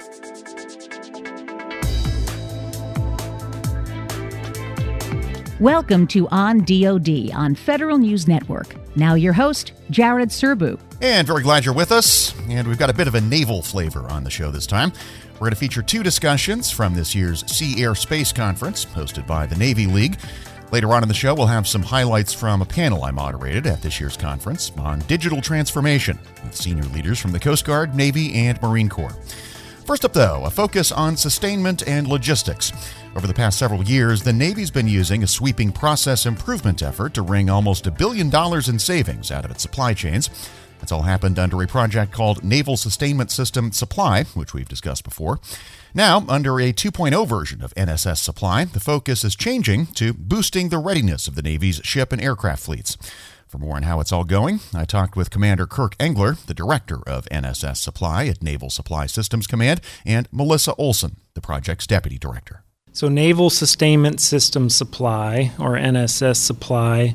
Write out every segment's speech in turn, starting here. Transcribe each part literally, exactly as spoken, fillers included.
Welcome to On D O D on Federal News Network. Now your host, Jared Serbu. And very glad you're with us. And we've got a bit of a naval flavor on the show this time. We're going to feature two discussions from this year's Sea Air Space Conference, hosted by the Navy League. Later on in the show, we'll have some highlights from a panel I moderated at this year's conference on digital transformation with senior leaders from the Coast Guard, Navy, and Marine Corps. First up, though, a focus on sustainment and logistics. Over the past several years, the Navy's been using a sweeping process improvement effort to wring almost a billion dollars in savings out of its supply chains. That's all happened under a project called Naval Sustainment System Supply, which we've discussed before. Now, under a two point oh version of N S S Supply, the focus is changing to boosting the readiness of the Navy's ship and aircraft fleets. For more on how it's all going, I talked with Commander Kirk Engler, the director of N S S Supply at Naval Supply Systems Command, and Melissa Olson, the project's deputy director. So Naval Sustainment System Supply, or N S S Supply,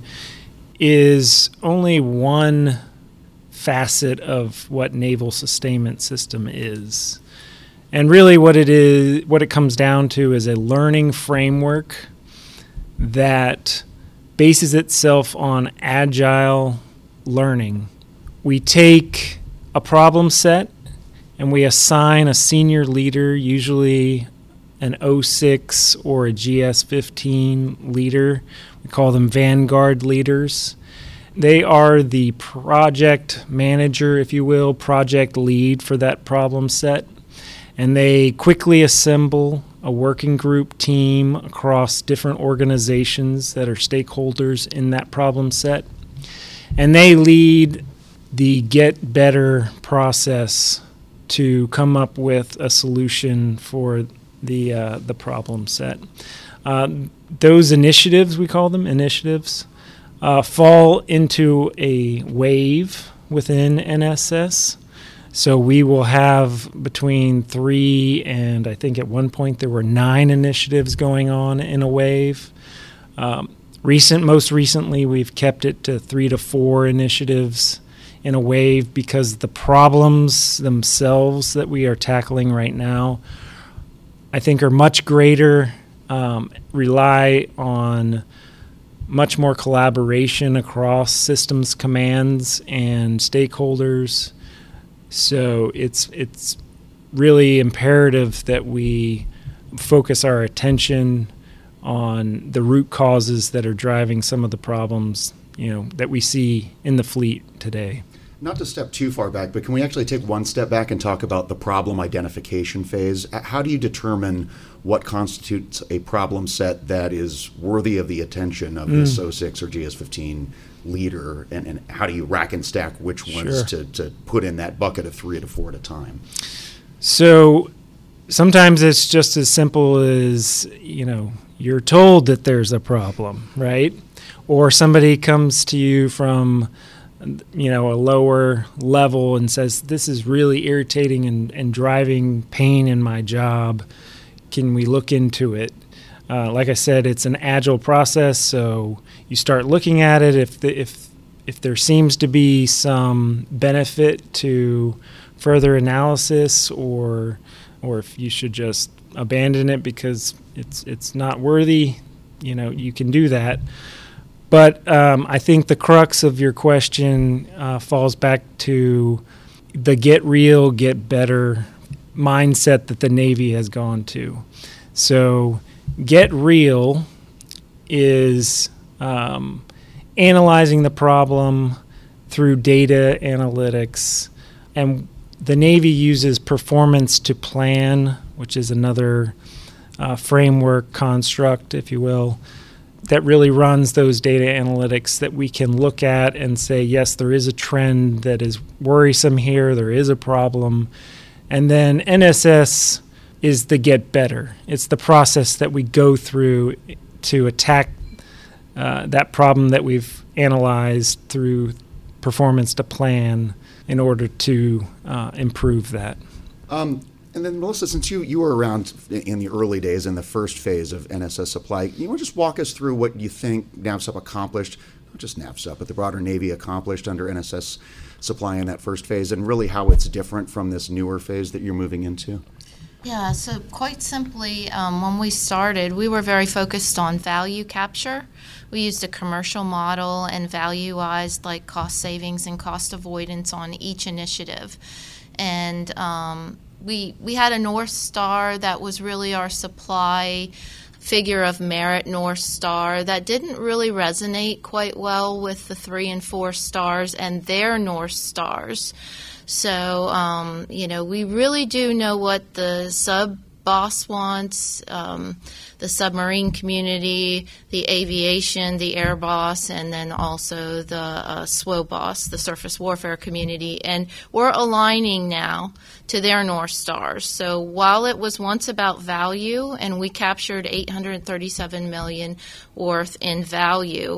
is only one facet of what Naval Sustainment System is. And really what it is, what it comes down to is a learning framework that bases itself on agile learning. We take a problem set and we assign a senior leader, usually an O six or a G S fifteen leader. We call them Vanguard leaders. They are the project manager, if you will, project lead for that problem set. And they quickly assemble a working group team across different organizations that are stakeholders in that problem set. And they lead the Get Better process to come up with a solution for the uh, the problem set. Uh, those initiatives, we call them initiatives, uh, fall into a wave within N S S. So we will have between three and I think at one point there were nine initiatives going on in a wave. Um, recent, most recently, we've kept it to three to four initiatives in a wave because the problems themselves that we are tackling right now, I think, are much greater, um, rely on much more collaboration across systems commands and stakeholders. So it's it's really imperative that we focus our attention on the root causes that are driving some of the problems, you know, that we see in the fleet today. Not to step too far back, but can we actually take one step back and talk about the problem identification phase? How do you determine what constitutes a problem set that is worthy of the attention of mm. this O six or G S fifteen leader, and, and how do you rack and stack which ones Sure. to, to put in that bucket of three to four at a time? So sometimes it's just as simple as, you know, you're told that there's a problem, right? Or somebody comes to you from, you know, a lower level and says, this is really irritating and, and driving pain in my job. Can we look into it? Uh, like I said, it's an agile process, so you start looking at it. If the, if if there seems to be some benefit to further analysis, or or if you should just abandon it because it's it's not worthy, you know, you can do that. But um, I think the crux of your question uh, falls back to the get real, get better mindset that the Navy has gone to. So Get real is um, analyzing the problem through data analytics, and the Navy uses performance to plan, which is another uh, framework construct, if you will, that really runs those data analytics that we can look at and say, yes, there is a trend that is worrisome here, there is a problem. And then N S S is the get better. It's the process that we go through to attack uh, that problem that we've analyzed through performance to plan in order to uh, improve that. Um, and then, Melissa, since you, you were around in the early days in the first phase of N S S Supply, you want to just walk us through what you think NAVSUP accomplished, not just NAVSUP, but the broader Navy accomplished under N S S Supply in that first phase, and really how it's different from this newer phase that you're moving into? Yeah, so quite simply, um, when we started, we were very focused on value capture. We used a commercial model and value-ized like cost savings and cost avoidance on each initiative. And um, we we had a North Star that was really our supply figure of merit North Star that didn't really resonate quite well with the three and four stars and their North Stars. So, um, you know, we really do know what the sub boss wants, um, the submarine community, the aviation, the air boss, and then also the uh, S W O boss, the surface warfare community. And we're aligning now to their North Stars. So while it was once about value, and we captured eight hundred thirty-seven million dollars worth in value,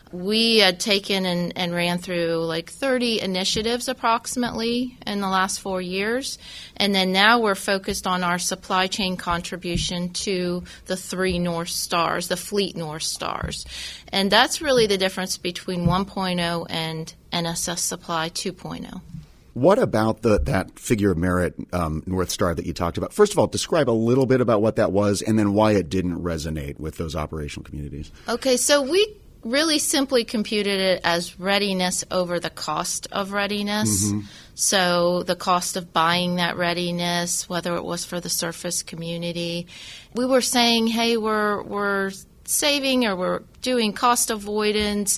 we had taken and, and ran through like thirty initiatives approximately in the last four years. And then now we're focused on our supply chain contribution to the three North Stars, the fleet North Stars. And that's really the difference between one point oh and N S S Supply two point oh. What about the that figure of merit um, North Star that you talked about? First of all, describe a little bit about what that was and then why it didn't resonate with those operational communities. Okay, so we really simply computed it as readiness over the cost of readiness. Mm-hmm. So the cost of buying that readiness, whether it was for the surface community. We were saying, hey, we're we're saving or we're doing cost avoidance,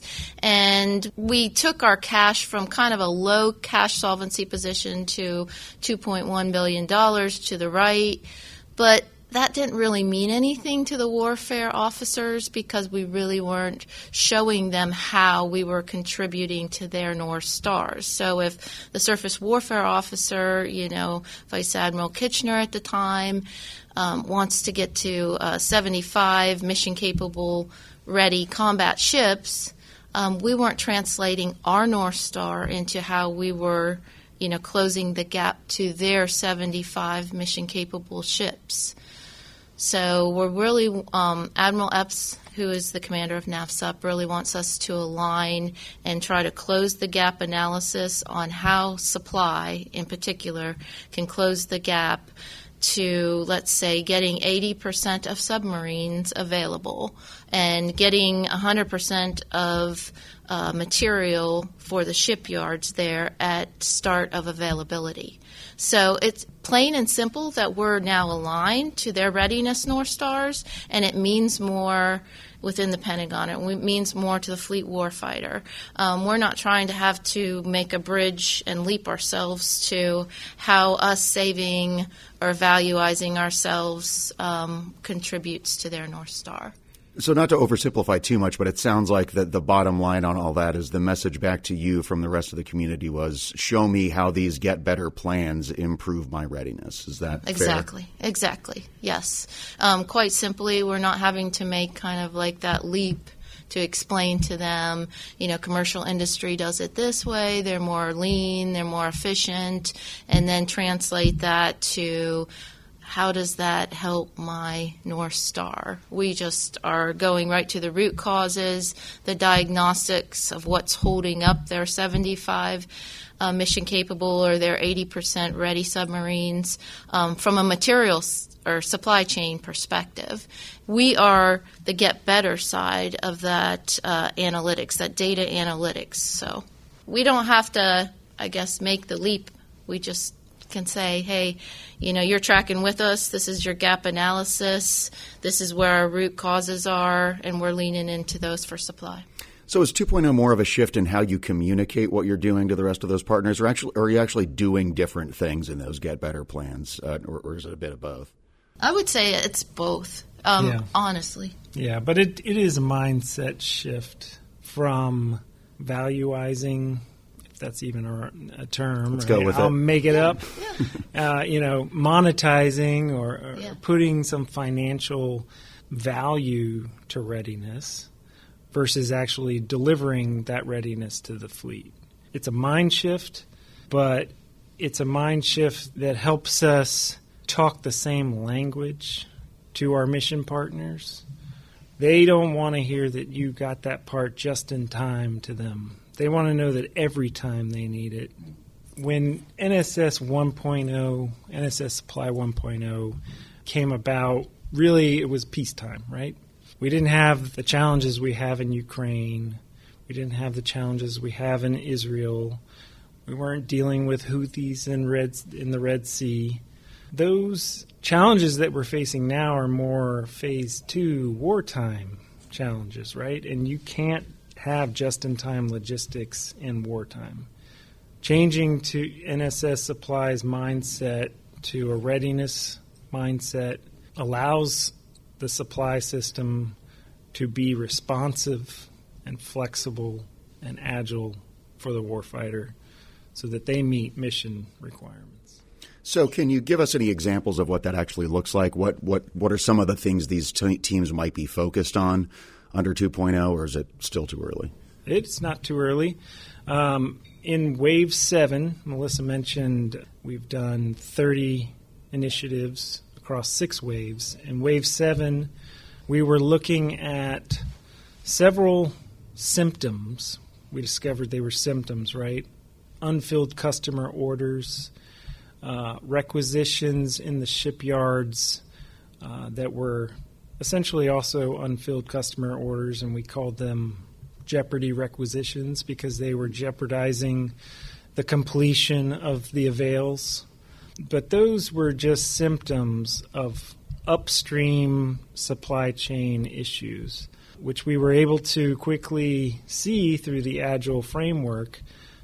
and we took our cash from kind of a low cash solvency position to two point one billion dollars to the right. But that didn't really mean anything to the warfare officers because we really weren't showing them how we were contributing to their North Stars. So if the surface warfare officer, you know, Vice Admiral Kitchener at the time, um, wants to get to uh, seventy-five mission-capable, ready combat ships, um, we weren't translating our North Star into how we were, you know, closing the gap to their seventy-five mission-capable ships. So we're really, um, Admiral Epps, who is the commander of NAVSUP, really wants us to align and try to close the gap analysis on how supply, in particular, can close the gap to, let's say, getting eighty percent of submarines available and getting one hundred percent of uh, material for the shipyards there at start of availability. So it's plain and simple that we're now aligned to their readiness North Stars, and it means more within the Pentagon. It means more to the fleet warfighter. Um, we're not trying to have to make a bridge and leap ourselves to how us saving or valuizing ourselves um, contributes to their North Star. So not to oversimplify too much, but it sounds like that the bottom line on all that is the message back to you from the rest of the community was, show me how these get better plans improve my readiness. Is that exactly, fair? Exactly, yes. Um, quite simply, we're not having to make kind of like that leap to explain to them, you know, commercial industry does it this way, they're more lean, they're more efficient, and then translate that to how does that help my North Star? We just are going right to the root causes, the diagnostics of what's holding up their seventy-five uh, mission capable or their eighty percent ready submarines um, from a materials or supply chain perspective. We are the get better side of that uh, analytics, that data analytics. So we don't have to, I guess, make the leap. We just can say, hey, you know, you're tracking with us. This is your gap analysis. This is where our root causes are, and we're leaning into those for supply. So is two point oh more of a shift in how you communicate what you're doing to the rest of those partners, or actually, or are you actually doing different things in those get better plans, uh, or, or is it a bit of both? I would say it's both, um, yeah. honestly. Yeah, but it, it is a mindset shift from valuizing, if that's even a, a term. Let's right? go with I'll it. make it yeah. up. Yeah. Uh, you know, monetizing or, or yeah. putting some financial value to readiness versus actually delivering that readiness to the fleet. It's a mind shift, but it's a mind shift that helps us talk the same language to our mission partners. They don't want to hear that you got that part just in time to them. They want to know that every time they need it, when N S S one point oh, N S S Supply one point oh came about, really it was peacetime, right? We didn't have the challenges we have in Ukraine. We didn't have the challenges we have in Israel. We weren't dealing with Houthis in, Red, in the Red Sea. Those challenges that we're facing now are more phase two wartime challenges, right? And you can't have just-in-time logistics in wartime. Changing to N S S Supply's mindset to a readiness mindset allows the supply system to be responsive and flexible and agile for the warfighter so that they meet mission requirements. So can you give us any examples of what that actually looks like? What what, what are some of the things these te- teams might be focused on under two point oh, or is it still too early? It's not too early. Um, in Wave seven, Melissa mentioned we've done thirty initiatives across six waves. In Wave seven, we were looking at several symptoms. We discovered they were symptoms, right? Unfilled customer orders, uh, requisitions in the shipyards uh, that were essentially also unfilled customer orders, and we called them jeopardy requisitions because they were jeopardizing the completion of the avails. But those were just symptoms of upstream supply chain issues, which we were able to quickly see through the Agile framework.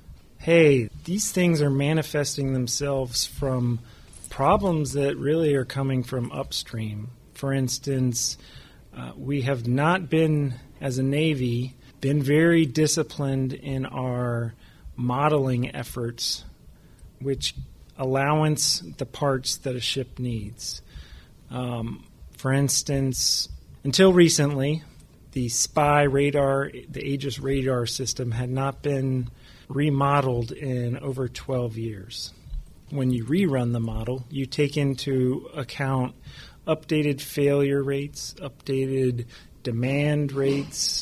Hey, these things are manifesting themselves from problems that really are coming from upstream. For instance, uh, we have not been, as a Navy, been very disciplined in our modeling efforts, which allowance the parts that a ship needs. Um, for instance, until recently, the S P Y radar, the Aegis radar system, had not been remodeled in over twelve years. When you rerun the model, you take into account updated failure rates, updated demand rates,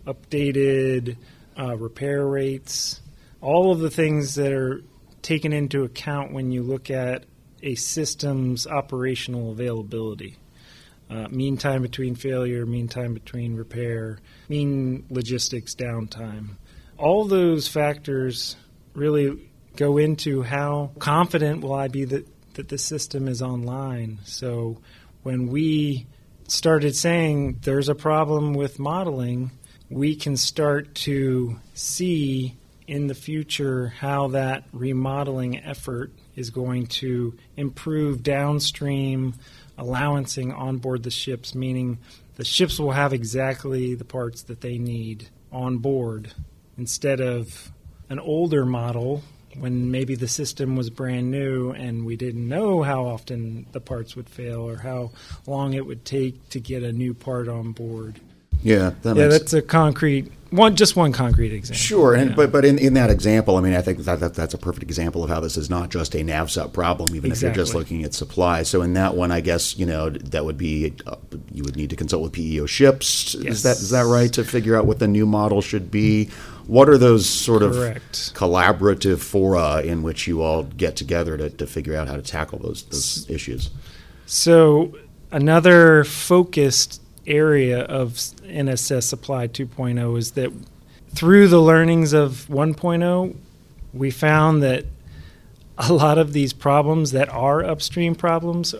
updated uh, repair rates, all of the things that are taken into account when you look at a system's operational availability. Uh, mean time between failure, mean time between repair, mean logistics downtime. All those factors really go into how confident will I be that, that the system is online. So when we started saying there's a problem with modeling, we can start to see in the future how that remodeling effort is going to improve downstream allowancing on board the ships, meaning the ships will have exactly the parts that they need on board instead of an older model when maybe the system was brand new and we didn't know how often the parts would fail or how long it would take to get a new part on board. Yeah, that yeah, makes that's a concrete one, just one concrete example. Sure, and yeah. but but in, in that example, I mean, I think that, that that's a perfect example of how this is not just a NavSup problem, even exactly. if you're just looking at supply. So in that one, I guess you know that would be uh, you would need to consult with P E O ships. Yes. Is that is that right to figure out what the new model should be? What are those sort Correct. of collaborative fora in which you all get together to, to figure out how to tackle those those issues? So another focused area of N S S Supply two point oh is that through the learnings of one point oh, we found that a lot of these problems that are upstream problems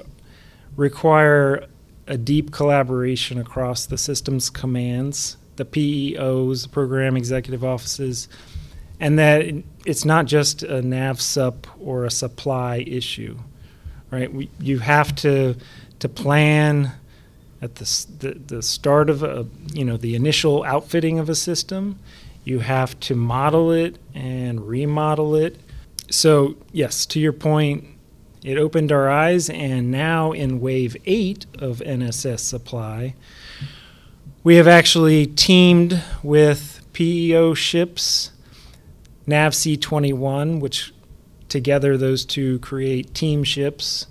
require a deep collaboration across the system's commands, the P E Os, the program executive offices, and that it's not just a NavSup or a supply issue, right? We, you have to to plan at the, the the start of a, you know, the initial outfitting of a system. You have to model it and remodel it. So yes, to your point, it opened our eyes, and now in Wave eight of N S S Supply, we have actually teamed with P E O ships, NAVSEA twenty-one, which together those two create team ships.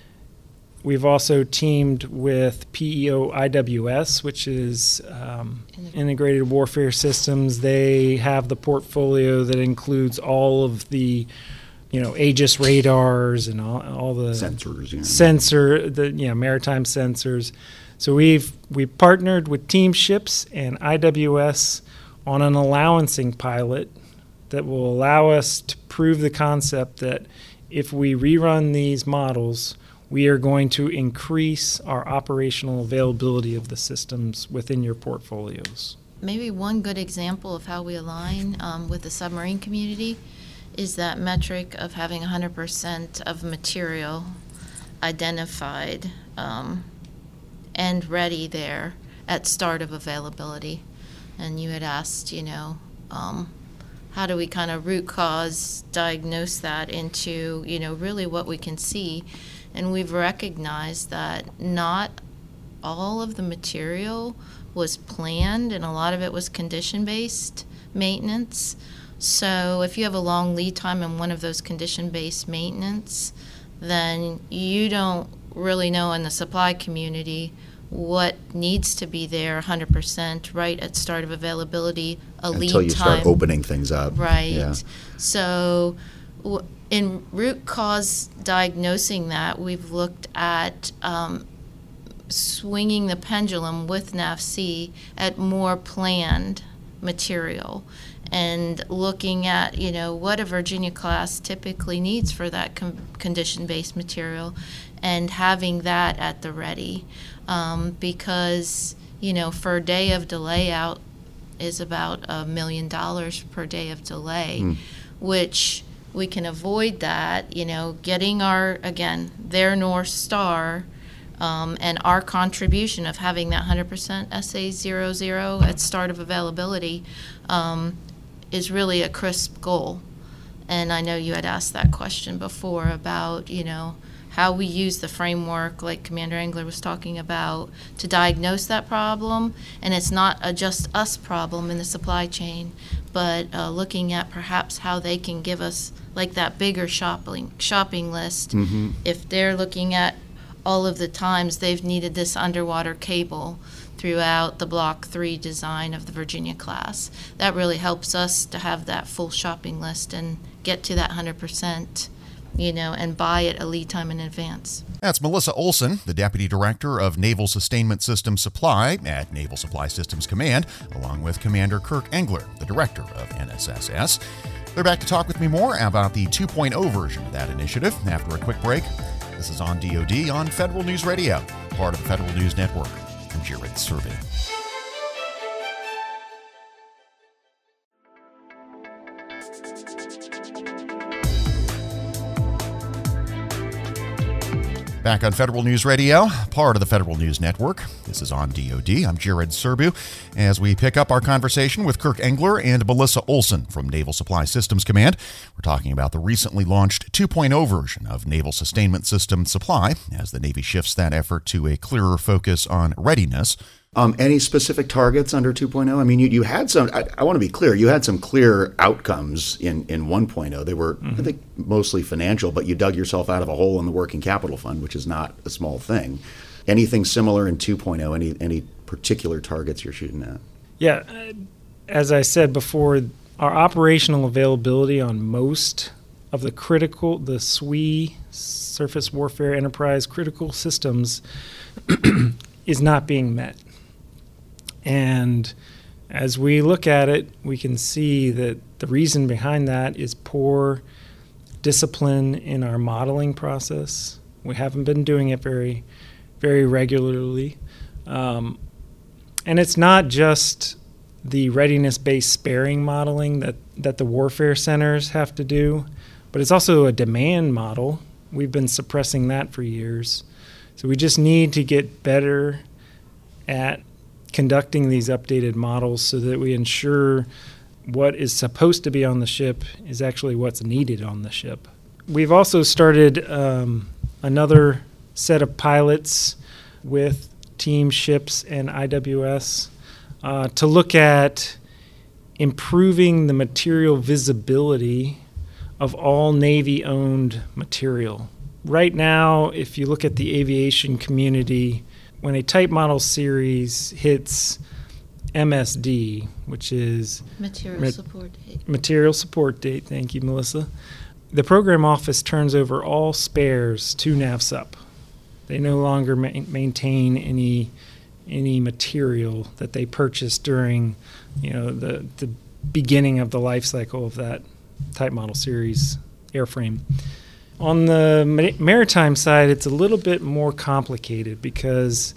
We've also teamed with P E O I W S, which is um, Integrated Warfare Systems. They have the portfolio that includes all of the, you know, Aegis radars and all, all the Sensors, yeah. sensor, the you know, maritime sensors. So we've we partnered with Team Ships and I W S on an allowancing pilot that will allow us to prove the concept that if we rerun these models, we are going to increase our operational availability of the systems within your portfolios. Maybe one good example of how we align um, with the submarine community is that metric of having one hundred percent of material identified um, and ready there at start of availability. And you had asked, you know, um, how do we kind of root cause diagnose that into, you know, really what we can see. And we've recognized that not all of the material was planned, and a lot of it was condition-based maintenance. So if you have a long lead time in one of those condition-based maintenance, then you don't really know in the supply community what needs to be there one hundred percent right at start of availability, a lead time. Until you start opening things up. Right. Yeah. So w- in root cause diagnosing that, we've looked at um, swinging the pendulum with N A V C at more planned material and looking at, you know, what a Virginia class typically needs for that com- condition-based material and having that at the ready. Um, because, you know, for a day of delay out is about a million dollars per day of delay, mm. which we can avoid that, you know, getting our, again, their North Star um, and our contribution of having that one hundred percent S A zero zero at start of availability um, is really a crisp goal. And I know you had asked that question before about, you know, how we use the framework, like Commander Engler was talking about, to diagnose that problem. And it's not a just us problem in the supply chain, but uh, looking at perhaps how they can give us like that bigger shopping shopping list. Mm-hmm. If they're looking at all of the times they've needed this underwater cable throughout the Block three design of the Virginia class, that really helps us to have that full shopping list and get to that one hundred percent, you know, and buy it a lead time in advance. That's Melissa Olson, the Deputy Director of Naval Sustainment Systems Supply at Naval Supply Systems Command, along with Commander Kirk Engler, the Director of N S S S. They're back to talk with me more about the two point oh version of that initiative after a quick break. This is on D O D on Federal News Radio, part of the Federal News Network. I'm Jared Serby. Back on Federal News Radio, part of the Federal News Network. This is on D O D. I'm Jared Serbu as we pick up our conversation with Kirk Engler and Melissa Olson from Naval Supply Systems Command. We're talking about the recently launched two point oh version of Naval Sustainment System Supply as the Navy shifts that effort to a clearer focus on readiness. Um, any specific targets under two point oh? I mean, you, you had some, I, I want to be clear, you had some clear outcomes in, in one point oh. They were, mm-hmm. I think, mostly financial, but you dug yourself out of a hole in the working capital fund, which is not a small thing. Anything similar in two point oh? Any, any particular targets you're shooting at? Yeah, as I said before, our operational availability on most of the critical, the S W E, Surface Warfare Enterprise critical systems, is not being met. And as we look at it, we can see that the reason behind that is poor discipline in our modeling process. We haven't been doing it very, very regularly. Um, and it's not just the readiness-based sparing modeling that, that the warfare centers have to do, but it's also a demand model. We've been suppressing that for years. So we just need to get better at conducting these updated models so that we ensure what is supposed to be on the ship is actually what's needed on the ship. We've also started um, another set of pilots with Team Ships and I W S uh, to look at improving the material visibility of all Navy-owned material. Right now, if you look at the aviation community, when a type model series hits M S D, which is material ma- support date. Material support date, thank you, Melissa. the program office turns over all spares to NAVSUP. They no longer ma- maintain any any material that they purchased during, you know, the the beginning of the life cycle of that type model series airframe. On the ma- maritime side, it's a little bit more complicated because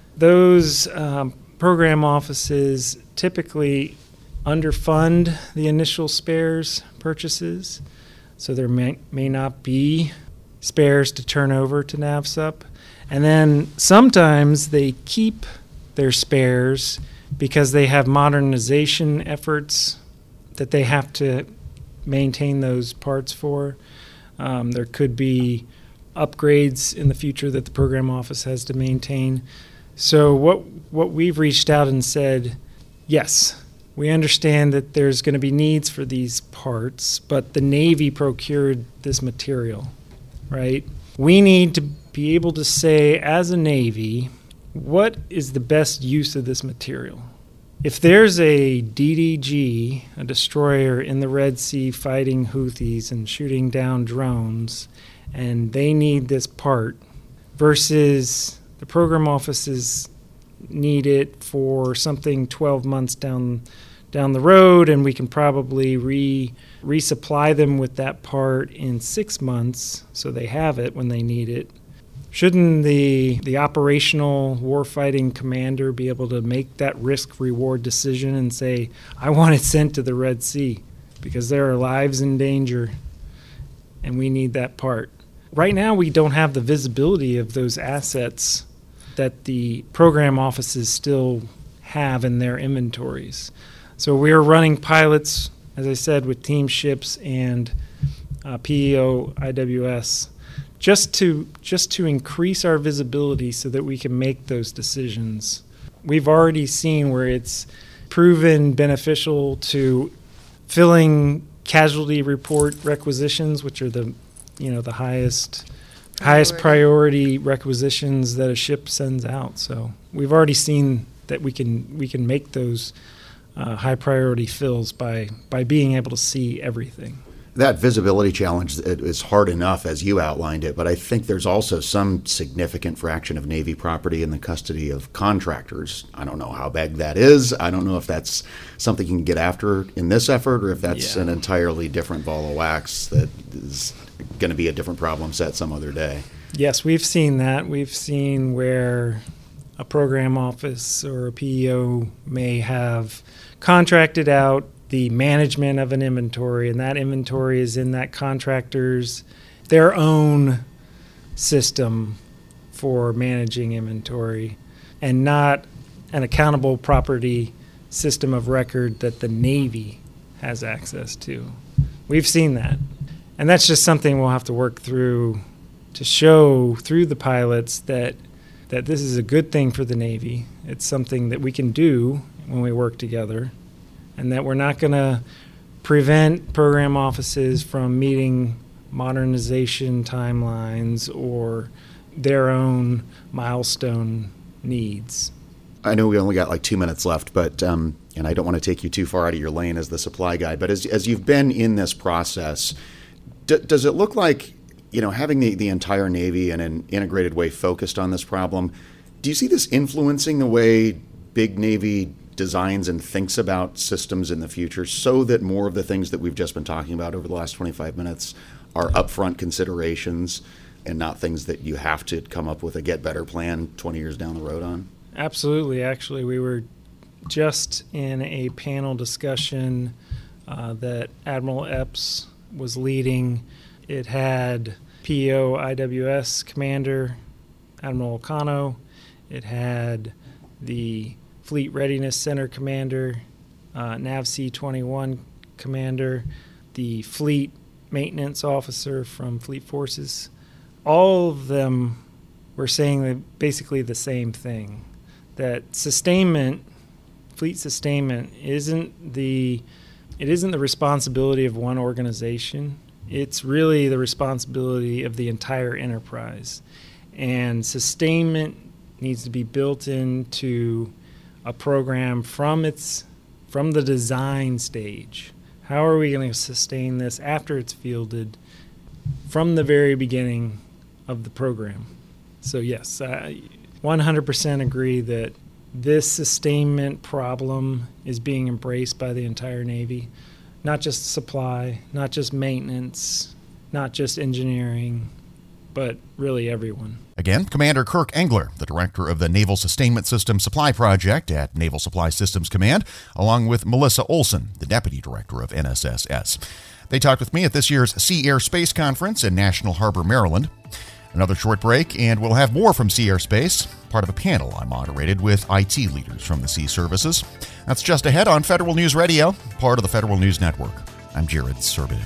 those um, program offices typically underfund the initial spares purchases, so there may, may not be spares to turn over to NAVSUP. And then sometimes they keep their spares because they have modernization efforts that they have to maintain those parts for. Um, there could be upgrades in the future that the program office has to maintain. So what what we've reached out and said, yes, we understand that there's going to be needs for these parts, but the Navy procured this material, right? We need to be able to say, as a Navy, what is the best use of this material? If there's a D D G, a destroyer in the Red Sea fighting Houthis and shooting down drones, and they need this part, versus the program offices need it for something twelve months down down the road, and we can probably re resupply them with that part in six months so they have it when they need it. Shouldn't the the operational warfighting commander be able to make that risk-reward decision and say, I want it sent to the Red Sea because there are lives in danger and we need that part? Right now, we don't have the visibility of those assets that the program offices still have in their inventories. So we're running pilots, as I said, with Team Ships and uh, P E O I W S, just to just to increase our visibility so that we can make those decisions. We've already seen where it's proven beneficial to filling casualty report requisitions, which are the you know the highest highest priority requisitions that a ship sends out. So we've already seen that we can we can make those uh, high priority fills by by being able to see everything. That visibility challenge is hard enough as you outlined it, but I think there's also some significant fraction of Navy property in the custody of contractors. I don't know how big that is. I don't know if that's something you can get after in this effort or if that's yeah. an entirely different ball of wax that is going to be a different problem set some other day. Yes, we've seen that. We've seen where a program office or a P E O may have contracted out the management of an inventory, and that inventory is in that contractor's their own system for managing inventory and not an accountable property system of record that the Navy has access to. We've seen that. And that's just something we'll have to work through to show through the pilots that that this is a good thing for the Navy. It's something that we can do when we work together, and that we're not going to prevent program offices from meeting modernization timelines or their own milestone needs. I know we only got like two minutes left, but um, and I don't want to take you too far out of your lane as the supply guy, but as as you've been in this process, d- does it look like, you know, having the, the entire Navy in an integrated way focused on this problem, do you see this influencing the way big Navy designs and thinks about systems in the future so that more of the things that we've just been talking about over the last twenty-five minutes are upfront considerations and not things that you have to come up with a get better plan twenty years down the road on? Absolutely. Actually, we were just in a panel discussion uh, that Admiral Epps was leading. It had P E O I W S Commander Admiral Kano. It had the Fleet Readiness Center Commander, uh, NAVSEA twenty-one Commander, the Fleet Maintenance Officer from Fleet Forces. All of them were saying that basically the same thing, that sustainment, fleet sustainment, isn't the it isn't the responsibility of one organization. It's really the responsibility of the entire enterprise. And sustainment needs to be built into a program from its from the design stage. How are we going to sustain this after it's fielded from the very beginning of the program? So yes, I one hundred percent agree that this sustainment problem is being embraced by the entire Navy, not just supply, not just maintenance, not just engineering, but really everyone. Again, Commander Kirk Engler, the director of the Naval Sustainment System Supply Project at Naval Supply Systems Command, along with Melissa Olson, the deputy director of N S S S. They talked with me at this year's Sea Air Space Conference in National Harbor, Maryland. Another short break, and we'll have more from Sea Air Space, part of a panel I moderated with I T leaders from the Sea Services. That's just ahead on Federal News Radio, part of the Federal News Network. I'm Jared Serbu.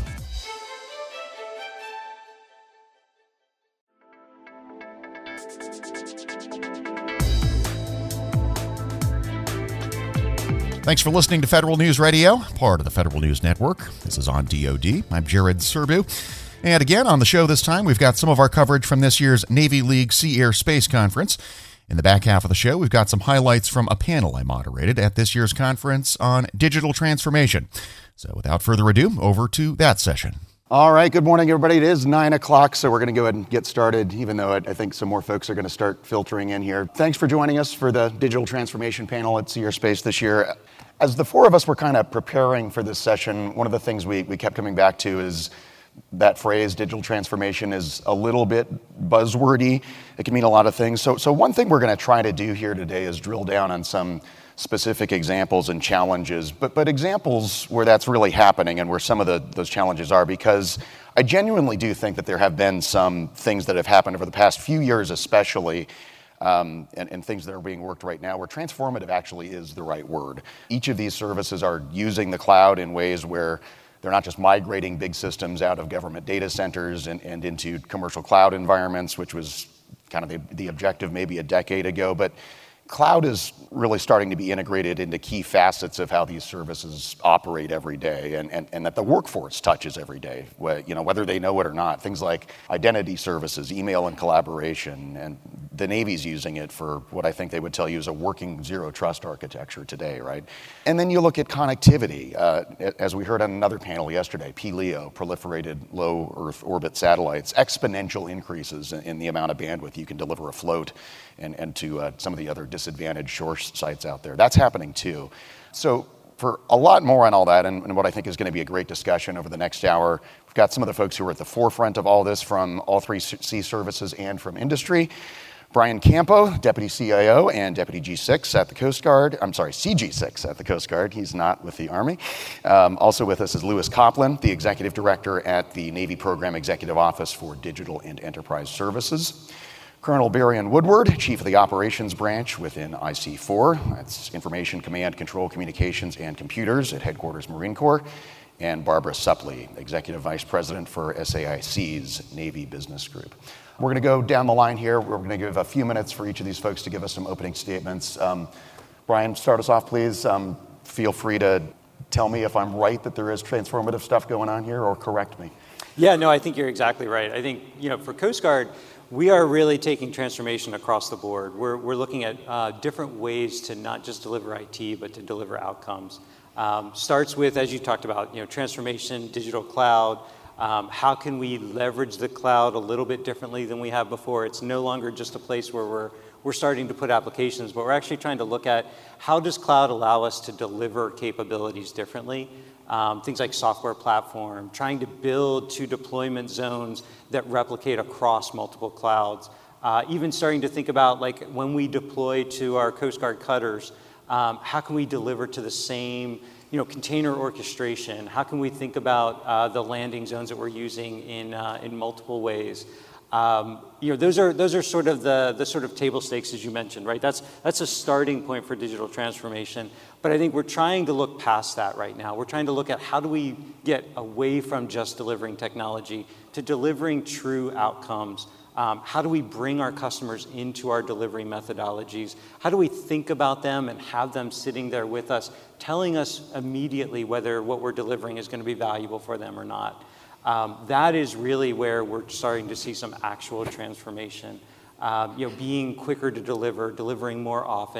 Thanks for listening to Federal News Radio, part of the Federal News Network. This is on D O D. I'm Jared Serbu. And again, on the show this time, we've got some of our coverage from this year's Navy League Sea Air Space Conference. In the back half of the show, we've got some highlights from a panel I moderated at this year's conference on digital transformation. So without further ado, over to that session. All right, good morning, everybody. It is nine o'clock, so we're going to go ahead and get started, even though I think some more folks are going to start filtering in here. Thanks for joining us for the digital transformation panel at Sea Air Space this year. As the four of us were kind of preparing for this session, one of the things we, we kept coming back to is that phrase, digital transformation, is a little bit buzzwordy. It can mean a lot of things. So, so one thing we're going to try to do here today is drill down on some specific examples and challenges, but but examples where that's really happening and where some of the, those challenges are, because I genuinely do think that there have been some things that have happened over the past few years especially, um, and, and things that are being worked right now, where transformative actually is the right word. Each of these services are using the cloud in ways where they're not just migrating big systems out of government data centers and, and into commercial cloud environments, which was kind of the, the objective maybe a decade ago, but cloud is really starting to be integrated into key facets of how these services operate every day, and, and, and that the workforce touches every day, you know, whether they know it or not. Things like identity services, email and collaboration, and the Navy's using it for what I think they would tell you is a working zero trust architecture today, right? And then you look at connectivity. Uh, as we heard on another panel yesterday, P LEO, proliferated low Earth orbit satellites, exponential increases in, in the amount of bandwidth you can deliver afloat and, and to uh, some of the other disadvantaged shore sites out there. That's happening too. So for a lot more on all that, and, and what I think is going to be a great discussion over the next hour, we've got some of the folks who are at the forefront of all this from all three sea services and from industry. Brian Campo, Deputy C I O and Deputy G six at the Coast Guard. I'm sorry, C G six at the Coast Guard. He's not with the Army. Um, also with us is Lewis Copland, the Executive Director at the Navy Program Executive Office for Digital and Enterprise Services. Colonel Barian Woodward, Chief of the Operations Branch within I C four. That's Information Command, Control, Communications, and Computers at Headquarters Marine Corps. And Barbara Suppley, Executive Vice President for S A I C's Navy Business Group. We're going to go down the line here. We're going to give a few minutes for each of these folks to give us some opening statements. Um, Brian, start us off, please. Um, feel free to tell me if I'm right that there is transformative stuff going on here, or correct me. Yeah, no, I think you're exactly right. I think, you know, for Coast Guard, we are really taking transformation across the board. We're, we're looking at uh, different ways to not just deliver I T, but to deliver outcomes. Um, starts with, as you talked about, you know, transformation, digital cloud. Um, how can we leverage the cloud a little bit differently than we have before? It's no longer just a place where we're, we're starting to put applications, but we're actually trying to look at how does cloud allow us to deliver capabilities differently? Um, things like software platform, trying to build two deployment zones that replicate across multiple clouds. Uh, even starting to think about, like, when we deploy to our Coast Guard cutters, um, how can we deliver to the same, you know, container orchestration? How can we think about uh, the landing zones that we're using in uh, in multiple ways? Um, you know, those are those are sort of the the sort of table stakes, as you mentioned, right? That's that's a starting point for digital transformation. But I think we're trying to look past that right now. We're trying to look at how do we get away from just delivering technology to delivering true outcomes. Um, how do we bring our customers into our delivery methodologies? How do we think about them and have them sitting there with us, telling us immediately whether what we're delivering is going to be valuable for them or not? Um, that is really where we're starting to see some actual transformation. Um, you know, being quicker to deliver, delivering more often,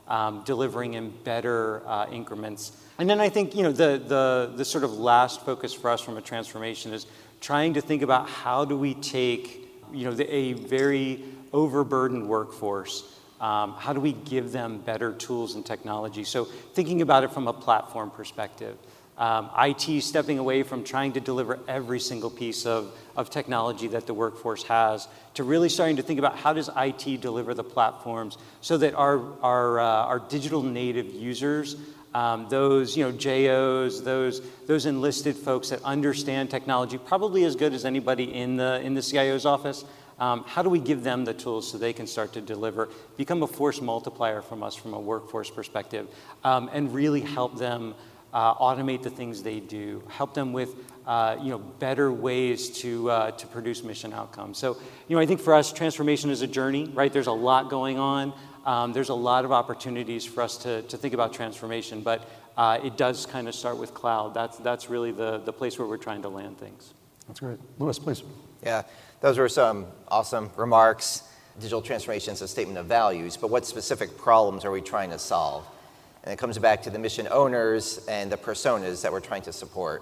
um, delivering in better uh, increments. And then I think, you know, the, the, the sort of last focus for us from a transformation is trying to think about how do we take, you know, the, a very overburdened workforce, um, how do we give them better tools and technology? So thinking about it from a platform perspective. Um, I T stepping away from trying to deliver every single piece of, of technology that the workforce has to really starting to think about how does I T deliver the platforms so that our, our, uh, our digital native users, um, those you know, J Os, those, those enlisted folks that understand technology probably as good as anybody in the, in the C I O's office, um, how do we give them the tools so they can start to deliver, become a force multiplier from us from a workforce perspective, um, and really help them Uh, automate the things they do, help them with uh, you know, better ways to, uh, to produce mission outcomes. So, you know, I think for us, transformation is a journey, right? There's a lot going on. Um, there's a lot of opportunities for us to, to think about transformation, but uh, it does kind of start with cloud. That's, that's really the, the place where we're trying to land things. That's great. Louis, please. Yeah, those were some awesome remarks. Digital transformation is a statement of values, but what specific problems are we trying to solve? And it comes back to the mission owners and the personas that we're trying to support.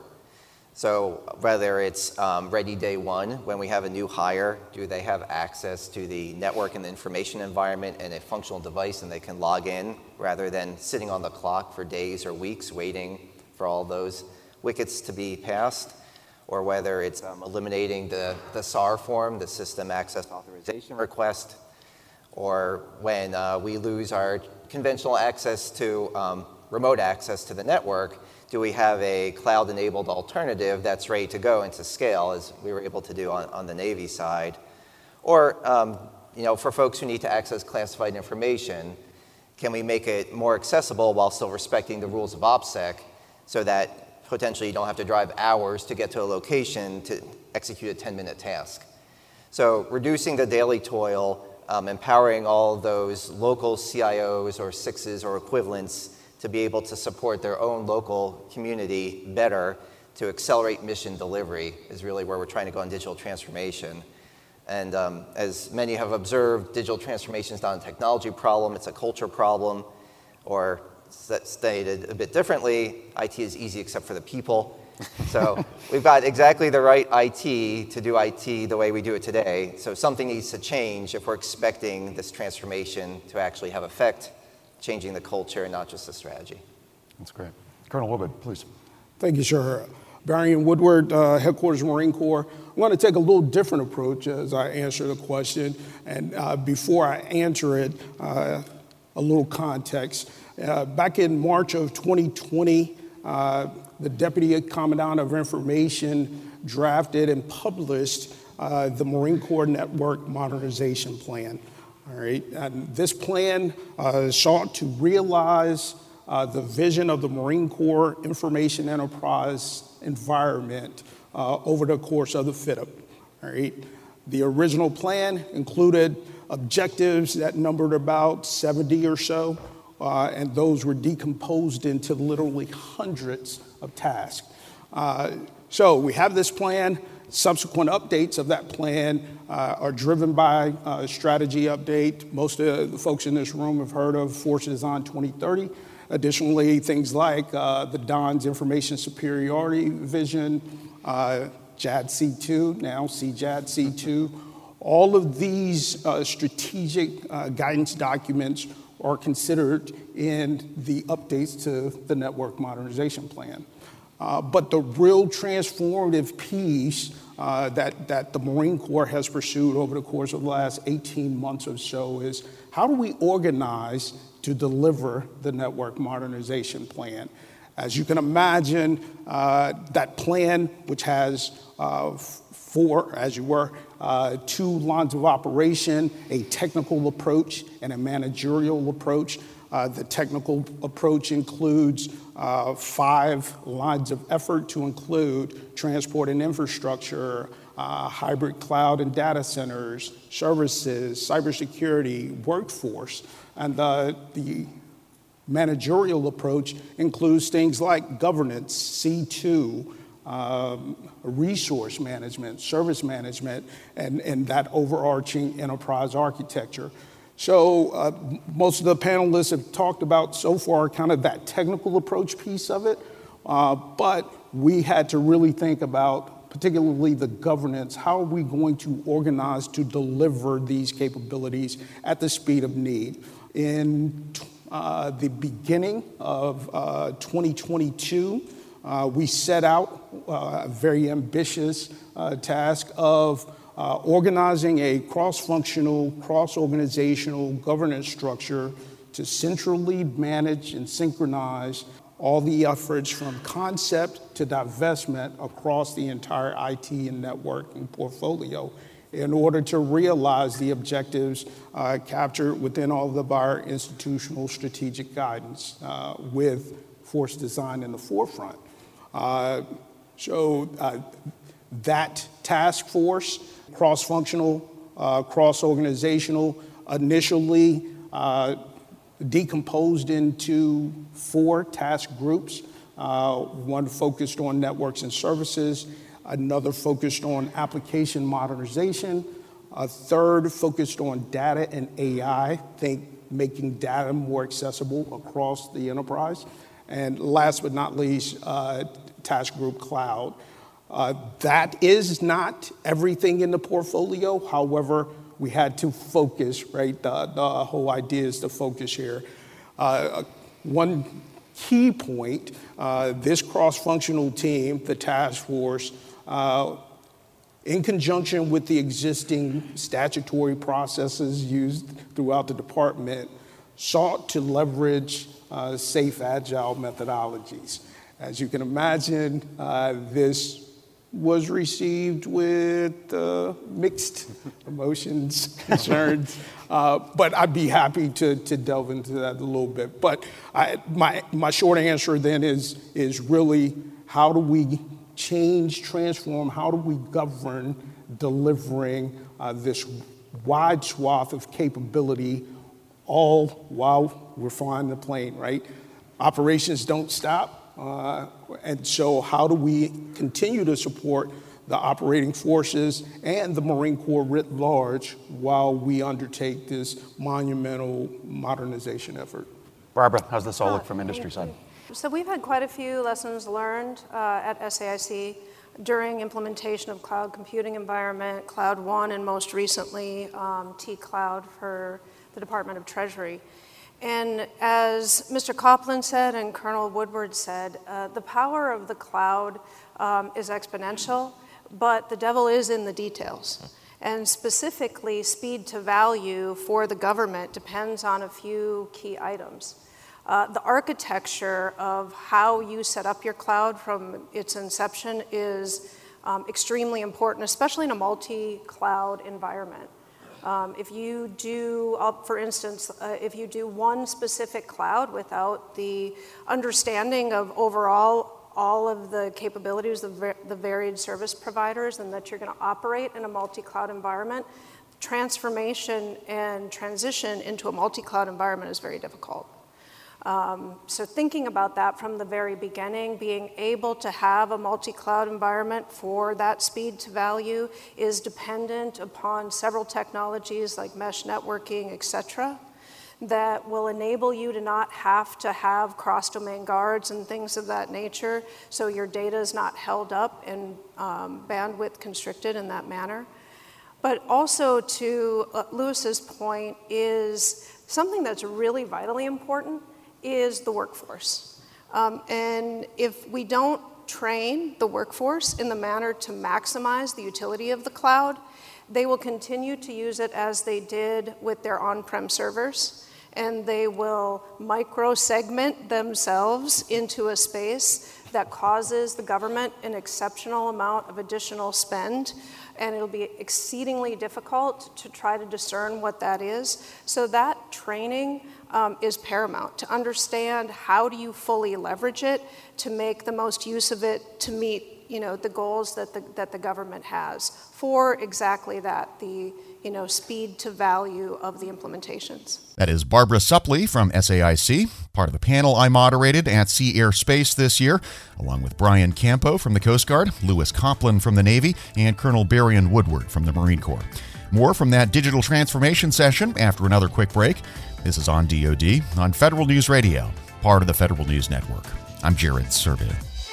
So whether it's um, ready day one, when we have a new hire, do they have access to the network and the information environment and a functional device and they can log in rather than sitting on the clock for days or weeks waiting for all those wickets to be passed? Or whether it's um, eliminating the, the S A R form, the System Access Authorization Request, or when uh, we lose our conventional access to um, remote access to the network, do we have a cloud-enabled alternative that's ready to go and to scale, as we were able to do on, on the Navy side? Or, um, you know, for folks who need to access classified information, can we make it more accessible while still respecting the rules of OPSEC so that potentially you don't have to drive hours to get to a location to execute a ten-minute task? So reducing the daily toil, Um, empowering all those local C I Os or sixes or equivalents to be able to support their own local community better to accelerate mission delivery is really where we're trying to go on digital transformation. And um, as many have observed, digital transformation is not a technology problem, it's a culture problem. Or stated a bit differently, I T is easy except for the people. So we've got exactly the right I T to do I T the way we do it today. So something needs to change if we're expecting this transformation to actually have effect, changing the culture and not just the strategy. That's great. Colonel Woodward, please. Thank you, sir. Barry Woodward, uh, Headquarters Marine Corps. I'm going to take a little different approach as I answer the question. And uh, before I answer it, uh, a little context. Uh, back in March of twenty twenty, uh, the Deputy Commandant of Information drafted and published uh, the Marine Corps Network Modernization Plan. All right, and this plan uh, sought to realize uh, the vision of the Marine Corps Information Enterprise environment uh, over the course of the F I D P. All right, the original plan included objectives that numbered about seventy or so, uh, and those were decomposed into literally hundreds of tasks. Uh, so we have this plan. Subsequent updates of that plan uh, are driven by a strategy update. Most of the folks in this room have heard of Force Design twenty thirty. Additionally, things like uh, the D O N's Information Superiority Vision, uh, J A D C two, now C J A D C two. All of these uh, strategic uh, guidance documents are considered in the updates to the Network Modernization Plan. Uh, but the real transformative piece uh, that, that the Marine Corps has pursued over the course of the last eighteen months or so is how do we organize to deliver the Network Modernization Plan? As you can imagine, uh, that plan, which has uh, four, as you were, uh, two lines of operation, a technical approach and a managerial approach. Uh, the technical approach includes uh, five lines of effort to include transport and infrastructure, uh, hybrid cloud and data centers, services, cybersecurity, workforce. And uh, the managerial approach includes things like governance, C two, um, resource management, service management, and, and that overarching enterprise architecture. So uh, most of the panelists have talked about so far kind of that technical approach piece of it, uh, but we had to really think about particularly the governance. How are we going to organize to deliver these capabilities at the speed of need? In uh, the beginning of uh, twenty twenty-two, uh, we set out uh, a very ambitious uh, task of Uh, organizing a cross-functional, cross-organizational governance structure to centrally manage and synchronize all the efforts from concept to divestment across the entire I T and networking portfolio in order to realize the objectives uh, captured within all of our institutional strategic guidance uh, with force design in the forefront. Uh, so uh, that task force, cross-functional, uh, cross-organizational, initially uh, decomposed into four task groups. Uh, one focused on networks and services, another focused on application modernization, a third focused on data and A I, think making data more accessible across the enterprise, and last but not least, uh, task group cloud. Uh, that is not everything in the portfolio. However, we had to focus, right? The, the whole idea is to focus here. Uh, one key point, uh, this cross-functional team, the task force, uh, in conjunction with the existing statutory processes used throughout the department, sought to leverage uh, safe, agile methodologies. As you can imagine, uh, this was received with uh, mixed emotions, concerns, uh, but I'd be happy to, to delve into that a little bit. But I, my, my short answer then is, is really how do we change, transform, how do we govern delivering uh, this wide swath of capability all while we're flying the plane, right? Operations don't stop. Uh, and so how do we continue to support the operating forces and the Marine Corps writ large while we undertake this monumental modernization effort? Barbara, how's this all look from industry side? So we've had quite a few lessons learned uh, at S A I C during implementation of cloud computing environment, Cloud One, and most recently um, T-Cloud for the Department of Treasury. And as Mister Copland said and Colonel Woodward said, uh, the power of the cloud um, is exponential, but the devil is in the details. And specifically, speed to value for the government depends on a few key items. Uh, the architecture of how you set up your cloud from its inception is um, extremely important, especially in a multi-cloud environment. Um, if you do, uh, for instance, uh, if you do one specific cloud without the understanding of overall all of the capabilities of the, the varied service providers and that you're going to operate in a multi-cloud environment, transformation and transition into a multi-cloud environment is very difficult. Um, so thinking about that from the very beginning, being able to have a multi-cloud environment for that speed to value is dependent upon several technologies like mesh networking, et cetera, that will enable you to not have to have cross-domain guards and things of that nature, so your data is not held up and um, bandwidth constricted in that manner. But also to uh, Lewis's point is something that's really vitally important is the workforce. Um, and if we don't train the workforce in the manner to maximize the utility of the cloud, they will continue to use it as they did with their on-prem servers, and they will micro-segment themselves into a space that causes the government an exceptional amount of additional spend, and it'll be exceedingly difficult to try to discern what that is. So that training um, is paramount, to understand how do you fully leverage it to make the most use of it to meet, you know, the goals that the, that the government has for exactly that, the you know, speed to value of the implementations. That is Barbara Suppley from S A I C, part of the panel I moderated at Sea Air Space this year, along with Brian Campo from the Coast Guard, Lewis Copland from the Navy, and Colonel Berrien Woodward from the Marine Corps. More from that digital transformation session after another quick break. This is On D O D on Federal News Radio, part of the Federal News Network. I'm Jared Serbu.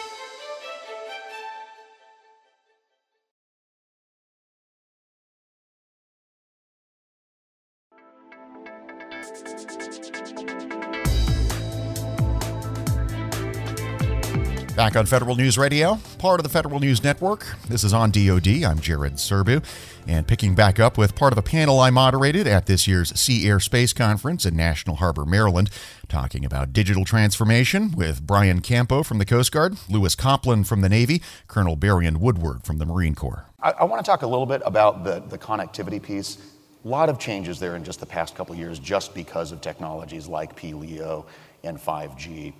Back on Federal News Radio, part of the Federal News Network. This is On D O D. I'm Jared Serbu. And picking back up with part of a panel I moderated at this year's Sea Air Space Conference in National Harbor, Maryland, talking about digital transformation with Brian Campo from the Coast Guard, Lewis Copland from the Navy, Colonel Barian Woodward from the Marine Corps. I, I want to talk a little bit about the, the connectivity piece. A lot of changes there in just the past couple of years just because of technologies like P LEO and five G.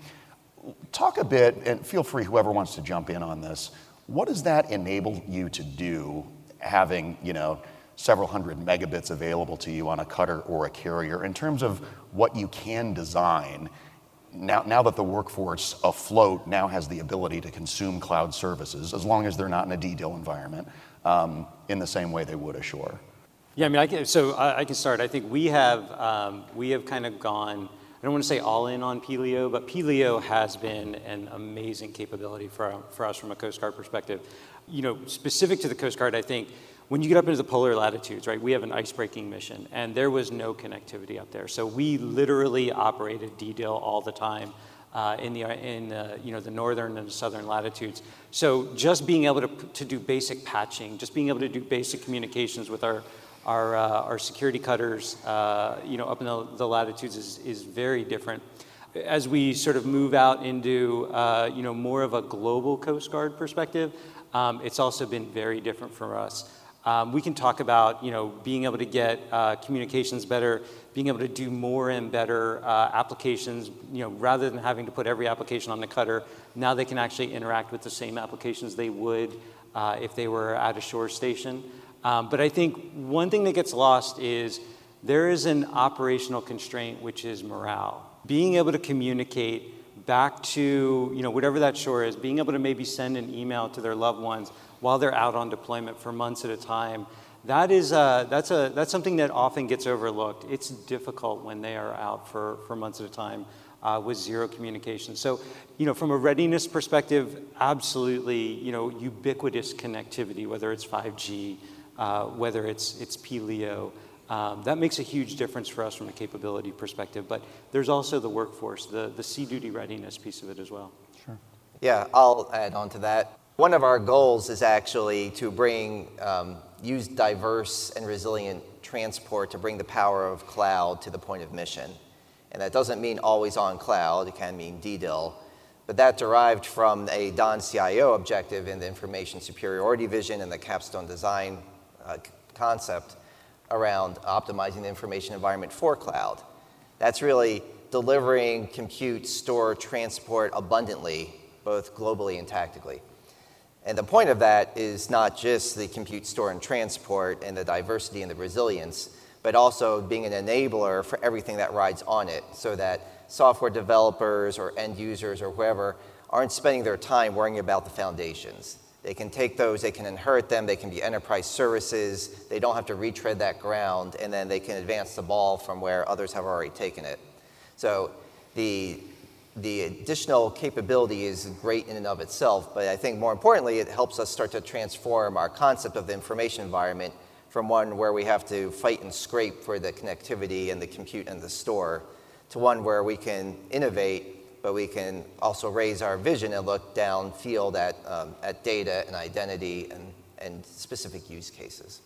Talk a bit, and feel free, whoever wants to jump in on this. What does that enable you to do, having, you know, several hundred megabits available to you on a cutter or a carrier, in terms of what you can design now, now that the workforce afloat now has the ability to consume cloud services, as long as they're not in a D DIL environment, um, in the same way they would ashore? Yeah, I mean, I can, so I, I can start. I think we have um, we have kind of gone, I don't want to say all in on P LEO, but P LEO has been an amazing capability for, for us from a Coast Guard perspective. You know, specific to the Coast Guard, I think when you get up into the polar latitudes, right, we have an ice-breaking mission, and there was no connectivity up there. So we literally operated D DIL all the time uh, in the in uh, you know the northern and the southern latitudes. So just being able to to do basic patching, just being able to do basic communications with our Our, uh, our security cutters, uh, you know, up in the, the latitudes is, is very different. As we sort of move out into, uh, you know, more of a global Coast Guard perspective, um, it's also been very different for us. Um, we can talk about, you know, being able to get uh, communications better, being able to do more and better uh, applications, you know, rather than having to put every application on the cutter, now they can actually interact with the same applications they would uh, if they were at a shore station. Um, but I think one thing that gets lost is there is an operational constraint, which is morale. Being able to communicate back to, you know, whatever that shore is, being able to maybe send an email to their loved ones while they're out on deployment for months at a time, that is uh, that's a that's something that often gets overlooked. It's difficult when they are out for, for months at a time uh, with zero communication. So, you know, from a readiness perspective, absolutely, you know, ubiquitous connectivity, whether it's five G, Uh, whether it's it's P LEO, um, that makes a huge difference for us from a capability perspective. But there's also the workforce, the, the sea duty readiness piece of it as well. Sure. Yeah, I'll add on to that. One of our goals is actually to bring, um, use diverse and resilient transport to bring the power of cloud to the point of mission. And that doesn't mean always on cloud, it can mean D DIL. But that derived from a D O N C I O objective in the information superiority vision and the capstone design Uh, concept around optimizing the information environment for cloud. That's really delivering compute, store, transport abundantly, both globally and tactically. And the point of that is not just the compute, store, and transport and the diversity and the resilience, but also being an enabler for everything that rides on it, so that software developers or end users or whoever aren't spending their time worrying about the foundations. They can take those, they can inherit them, they can be enterprise services, they don't have to retread that ground, and then they can advance the ball from where others have already taken it. So the, the additional capability is great in and of itself, but I think more importantly, it helps us start to transform our concept of the information environment from one where we have to fight and scrape for the connectivity and the compute and the store, to one where we can innovate, but we can also raise our vision and look downfield at, um, at data and identity and, and specific use cases.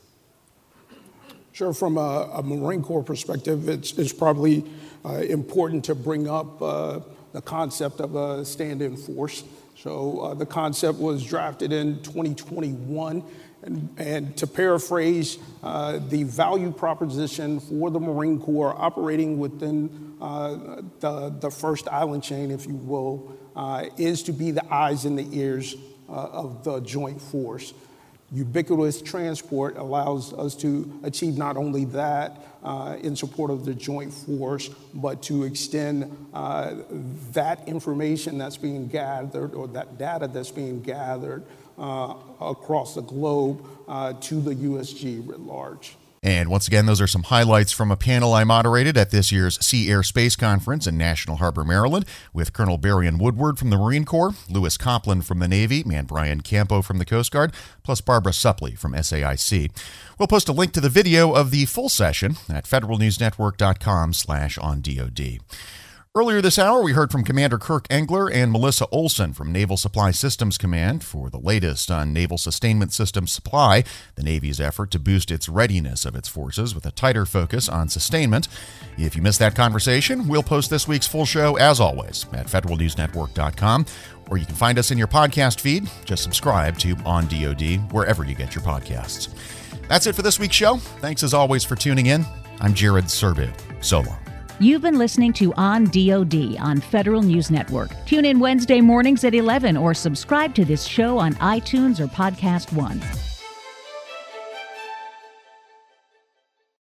Sure, from a, a Marine Corps perspective, it's, it's probably uh, important to bring up uh, the concept of a stand-in force. So uh, the concept was drafted in twenty twenty-one. And, and to paraphrase, uh, the value proposition for the Marine Corps operating within uh, the, the first island chain, if you will, uh, is to be the eyes and the ears uh, of the joint force. Ubiquitous transport allows us to achieve not only that uh, in support of the joint force, but to extend uh, that information that's being gathered, or that data that's being gathered Uh, across the globe uh, to the U S G writ large. And once again, those are some highlights from a panel I moderated at this year's Sea Air Space Conference in National Harbor, Maryland, with Colonel Barian Woodward from the Marine Corps, Lewis Copland from the Navy, and Brian Campo from the Coast Guard, plus Barbara Suppley from S A I C. We'll post a link to the video of the full session at federalnewsnetwork.com slash on DoD. Earlier this hour, we heard from Commander Kirk Engler and Melissa Olson from Naval Supply Systems Command for the latest on Naval Sustainment Systems Supply, the Navy's effort to boost its readiness of its forces with a tighter focus on sustainment. If you missed that conversation, we'll post this week's full show, as always, at federal news network dot com, or you can find us in your podcast feed. Just subscribe to On D O D wherever you get your podcasts. That's it for this week's show. Thanks, as always, for tuning in. I'm Jared Serbu. So long. You've been listening to On D O D on Federal News Network. Tune in Wednesday mornings at eleven or subscribe to this show on iTunes or Podcast One.